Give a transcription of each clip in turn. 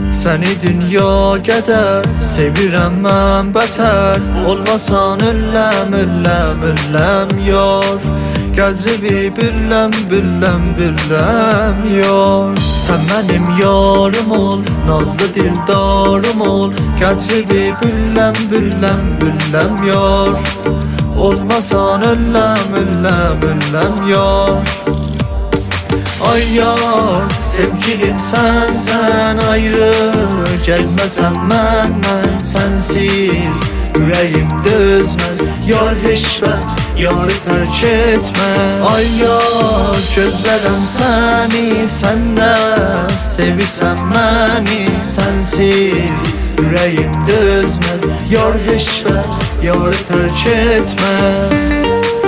Səni dünya qədər sevirəm mən bətər. Olmasan elləm, elləm, elləm yar. Qədri biləm, biləm, biləm yar. Sən mənim yarım ol, nazlı dildarım ol. Qədri biləm, biləm, biləm yar. Olmasan elləm, elləm, elləm yar. Ay yar, sevgilim sen ayrı. Gezməsən məndən sensiz ürəyim dözməz. Yar heşbə, yarı tərk etmə. Ay yar, gözlərəm səni, sən də sevirsən məni. Sensiz ürəyim dözməz. Yar heşbə, yarı tərk etməz.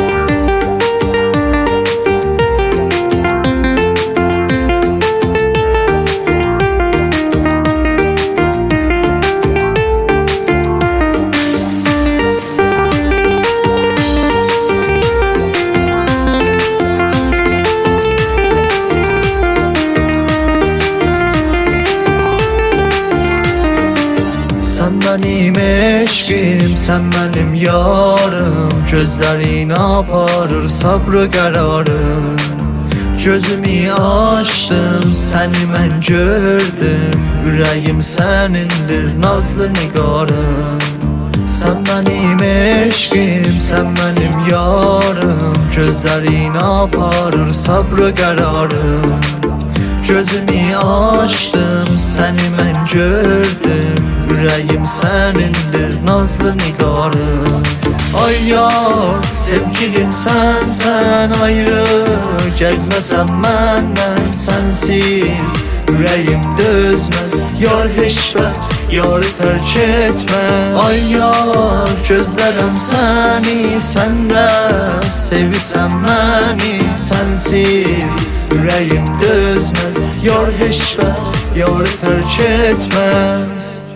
Sən mənim eşqim, sən mənim yarım. Gözlərin aparır sabrı qərarım. Gözümü açdım, səni mən gördüm. Ürəyim sənindir, nazlı nigarım. Sən mənim eşqim, sən mənim yarım. Gözlərin aparır sabrı qərarım. Gözümü açdım, səni mən gördüm. Ürəyim sənindir, nazlı nigarım. Ay yar, sevgilim sen ayrı. Gezməsən məndən sensiz ürəyim dözməz. Yar heşbə, yarı tərk etmə. Ay yar, gözlərəm səni, sən də sevirsən məni. Sensiz ürəyim dözməz. Yar heşbə, yarı tərk etməz.